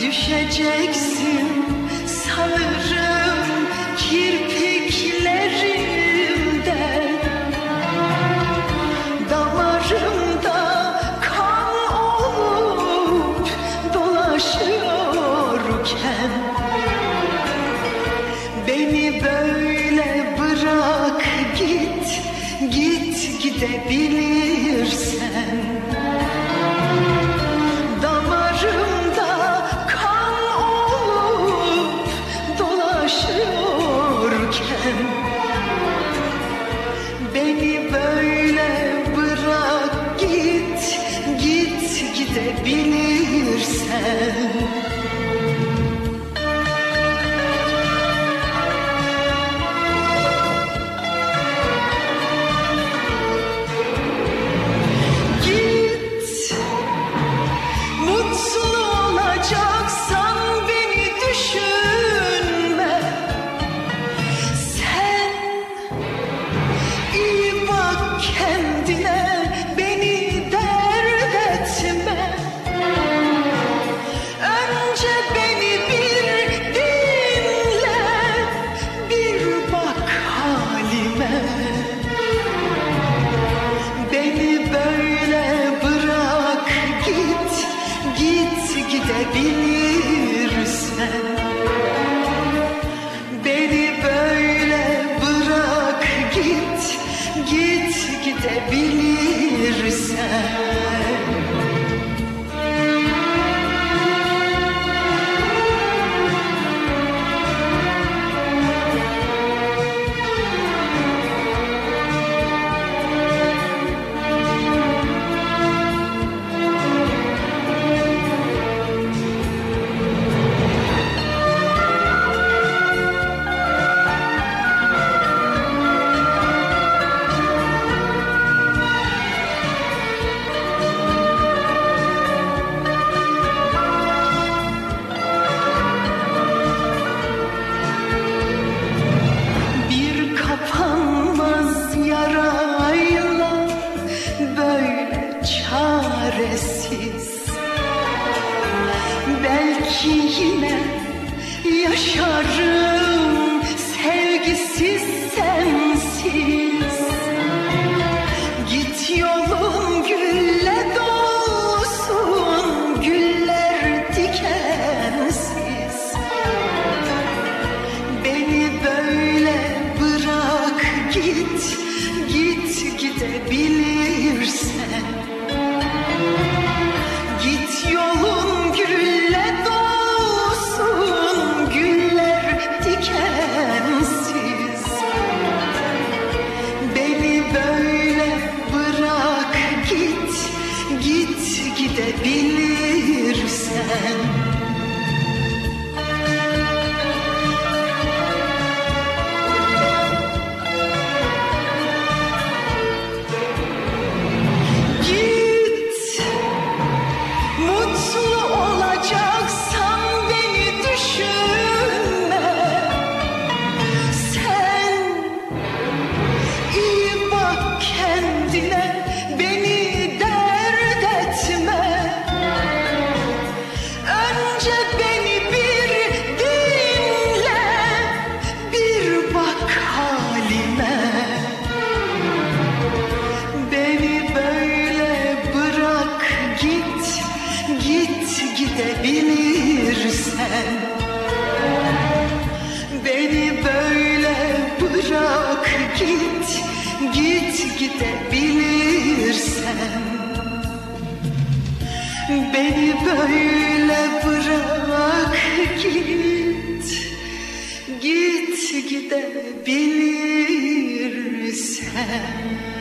Düşeceksin sanırım kirpiklerimden, damarımda kan olup dolaşıyorken, beni böyle bırak git, git gidebilirsen. Beni böyle bırak git, git gidebilirsen. Git, mutlu olacaksan beni düşünme. Kendine beni dert etme. Önce beni bir dinle, bir bak halime. Beni böyle bırak git, git gidebilirsen. Beni böyle bırak git, git gidebilirsen. Kapanmaz yarayla böyle çaresiz, belki yine yaşarım sevgisiz sensiz. Git yolun gülle dolsun, güller dikensiz. Beni böyle git, git gidebilirsen. Git yolun gülle dolsun, güller dikensiz. Beni böyle bırak git, git gidebilirsen. Gidebilirsen, beni böyle bırak git, git gidebilirsen. Beni böyle bırak git, git gidebilirsen.